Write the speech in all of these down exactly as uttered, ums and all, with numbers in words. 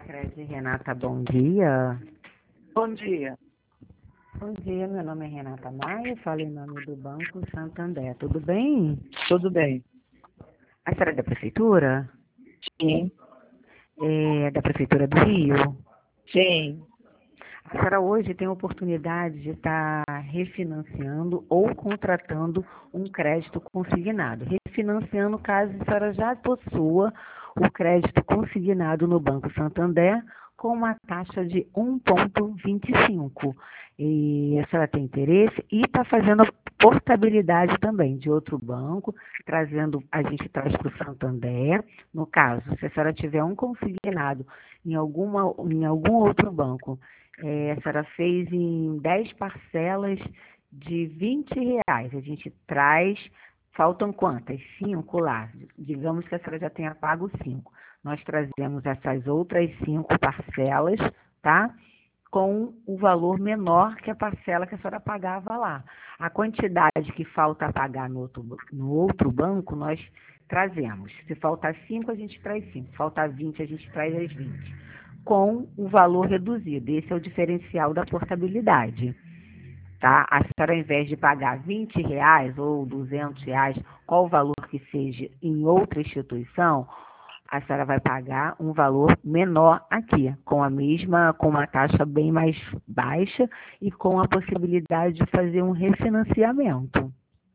Sicredi, Renata, bom dia. Bom dia. Bom dia, meu nome é Renata Maia, falo em nome do Banco Santander. Tudo bem? Tudo bem? A senhora é da Prefeitura? Sim. É da Prefeitura do Rio? Sim. A senhora hoje tem a oportunidade de estar refinanciando ou contratando um crédito consignado. Refinanciando caso a senhora já possua o crédito consignado no Banco Santander com uma taxa de um vírgula vinte e cinco. E a senhora tem interesse e está fazendo a portabilidade também de outro banco, trazendo, a gente traz para o Santander. No caso, se a senhora tiver um consignado em, alguma, em algum outro banco, é, a senhora fez em dez parcelas de vinte reais. A gente traz, faltam quantas? Cinco lá. Digamos que a senhora já tenha pago cinco. Nós trazemos essas outras cinco parcelas, tá? Com o valor menor que a parcela que a senhora pagava lá. A quantidade que falta pagar no outro, no outro banco, nós trazemos. Se faltar cinco, a gente traz cinco. Se faltar vinte, a gente traz as vinte. Com um valor reduzido. Esse é o diferencial da portabilidade. Tá? A senhora, ao invés de pagar vinte reais ou duzentos reais, qual o valor que seja em outra instituição, a senhora vai pagar um valor menor aqui, com a mesma, com uma taxa bem mais baixa e com a possibilidade de fazer um refinanciamento.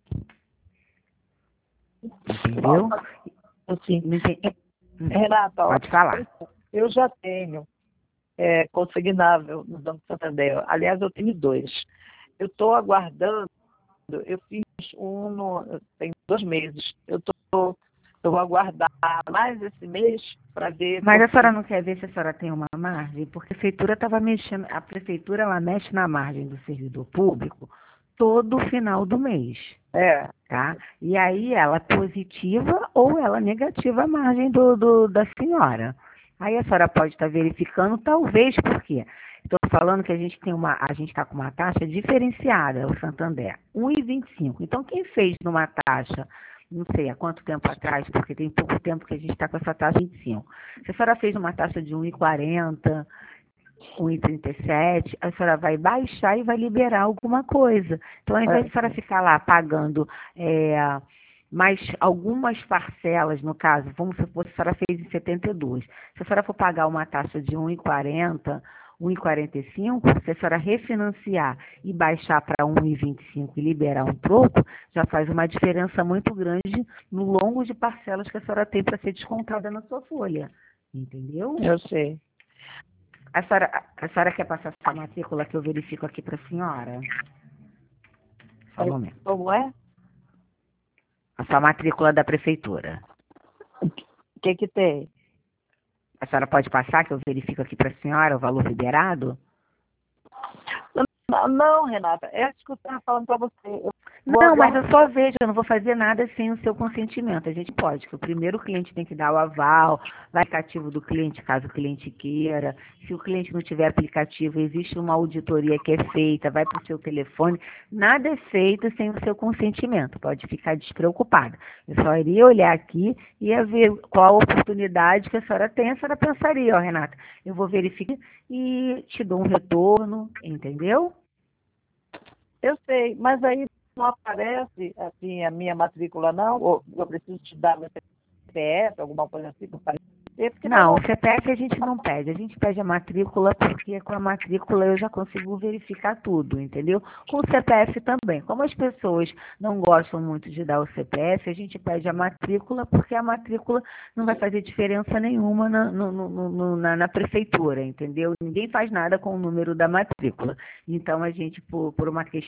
Entendeu? Assim, Não entendi. Renata, ó, Pode falar. eu já tenho é, consignável no Banco Santander. Aliás, eu tenho dois. Eu estou aguardando, eu fiz um no, tem dois meses. Eu tô, eu vou aguardar mais esse mês para ver. Mas a porque- senhora não quer ver se a senhora tem uma margem? Porque a prefeitura estava mexendo, a prefeitura ela mexe na margem do servidor público todo final do mês. É, Tá? E aí ela positiva ou ela negativa a margem do, do, da senhora. Aí a senhora pode estar verificando, talvez, porque estou falando que a gente tem uma, a gente está com uma taxa diferenciada, o Santander, um vírgula vinte e cinco. Então, quem fez numa taxa, não sei há quanto tempo atrás, porque tem pouco tempo que a gente está com essa taxa de vinte e cinco. Se a senhora fez uma taxa de um vírgula quarenta, um vírgula trinta e sete, a senhora vai baixar e vai liberar alguma coisa. Então, ao invés de a senhora ficar lá pagando é, mais algumas parcelas, no caso, vamos supor que a senhora fez em setenta e dois. Se a senhora for pagar uma taxa de um vírgula quarenta, um vírgula quarenta e cinco, se a senhora refinanciar e baixar para um vírgula vinte e cinco e liberar um troco, já faz uma diferença muito grande no longo de parcelas que a senhora tem para ser descontada na sua folha. Entendeu? eu sei. A senhora, a senhora quer passar essa matrícula que eu verifico aqui para a senhora? Só um momento. Como é? A sua matrícula da prefeitura. O que que tem? A senhora pode passar que eu verifico aqui para a senhora o valor liberado? Não, não, Renata, é isso que eu estava falando para você. Eu vou Não, mas aguardar. eu só vejo, eu não vou fazer nada sem o seu consentimento. A gente pode, que o primeiro cliente tem que dar o aval, o aplicativo do cliente, caso o cliente queira. Se o cliente não tiver aplicativo, existe uma auditoria que é feita, vai para o seu telefone. Nada é feito sem o seu consentimento. Pode ficar despreocupada. Eu só iria olhar aqui e ia ver qual a oportunidade que a senhora tem. A senhora pensaria, ó, Renata, eu vou verificar e te dou um retorno, entendeu? Eu sei, mas aí não aparece assim a minha matrícula, não? Ou eu preciso te dar meu C P F, alguma coisa assim para aparecer? Porque Não, não, o C P F a gente não pede, a gente pede a matrícula porque com a matrícula eu já consigo verificar tudo, entendeu? Com o C P F também. Como as pessoas não gostam muito de dar o C P F, a gente pede a matrícula porque a matrícula não vai fazer diferença nenhuma na, no, no, no, na, na prefeitura, entendeu? Ninguém faz nada com o número da matrícula. Então a gente, por, por uma questão